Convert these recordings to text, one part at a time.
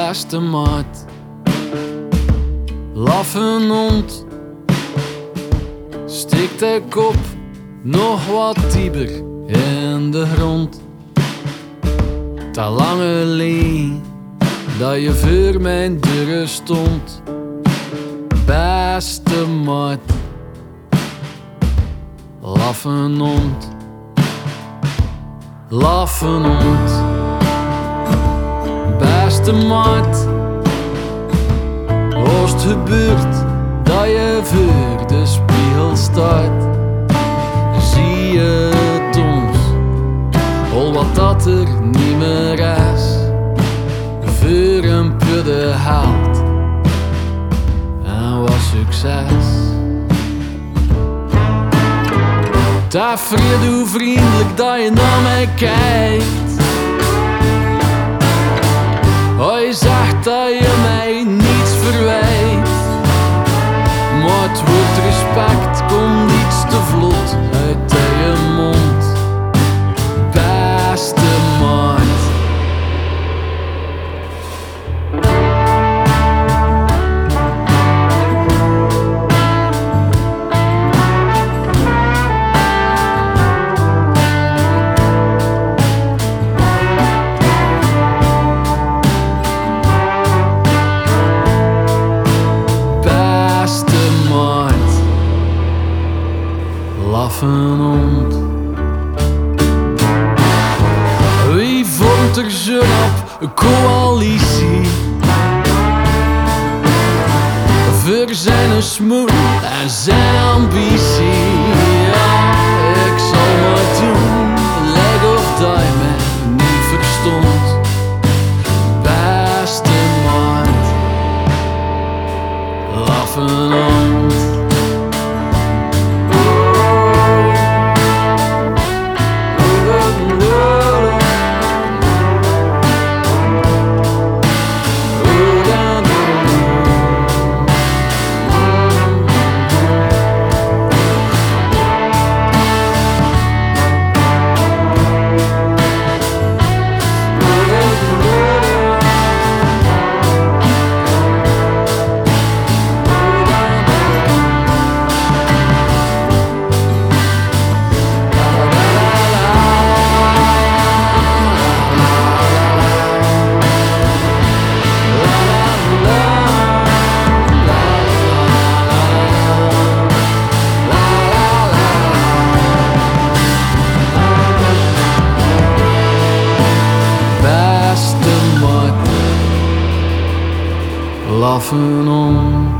beste maat. Laffe hond, steekt de kop nog wat dieper in de grond. Ta lange leen dat je voor mijn deur stond, beste maat. Laffe hond, laffe hond, beste maat. Als het gebeurt dat je voor de spiegel staat, zie je het ons, al wat dat er niet meer is, voor een pudde haalt en wat succes. Tevreden hoe vriendelijk dat je naar mij kijkt. Hij zegt dat je mij niets verwijt, maar het woord respect komt iets te vlot uit je mond, beste maat. Laffe hond. Wie vormt er zo op een coalitie voor zijn smoel en zijn ambitie? Ja, ik zal maar doen, leg of dat je mij niet verstond, beste maat. Laffe hond. Laffe hond.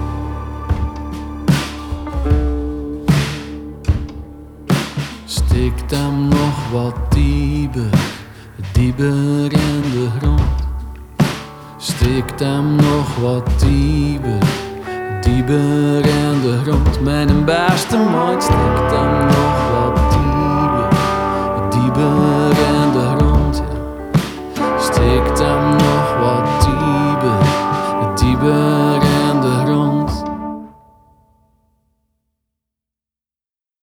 Steekt hem nog wat dieper, dieper in de grond. Steekt hem nog wat dieper, dieper in de grond. Mijn beste maat steekt hem nog wat dieper, dieper